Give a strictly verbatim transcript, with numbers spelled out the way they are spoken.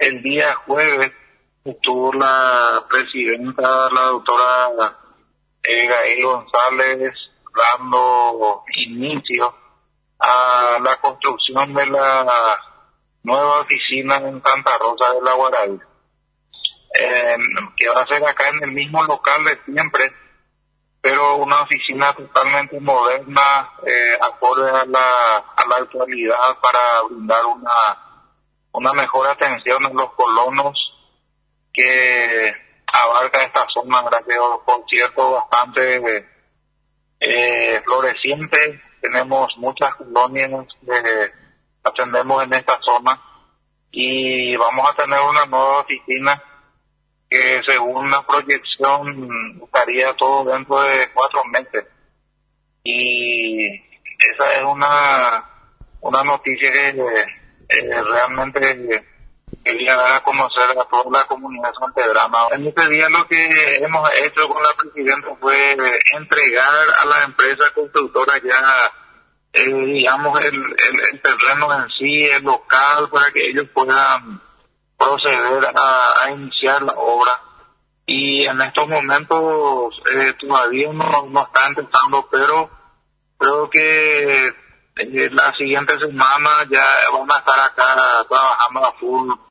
El día jueves estuvo la presidenta, la doctora eh, Gael González, dando inicio a la construcción de la nueva oficina en Santa Rosa de la Guaraí, eh, que va a ser acá en el mismo local de siempre, pero una oficina totalmente moderna, eh, acorde a la, a la actualidad, para brindar una una mejor atención a los colonos que abarca esta zona, ¿verdad? Que, por cierto, bastante eh, floreciente. Tenemos muchas colonias que atendemos en esta zona y vamos a tener una nueva oficina que, según la proyección, estaría todo dentro de cuatro meses. Y esa es una, una noticia que Eh, realmente quería dar a conocer a toda la comunidad sanpedrana. En este día lo que hemos hecho con la presidenta fue entregar a la empresa constructora ya, eh, digamos, el, el, el terreno en sí, el local, para que ellos puedan proceder a, a iniciar la obra. Y en estos momentos eh, todavía no, no está empezando, pero creo que la siguiente semana ya van a estar acá trabajando a full.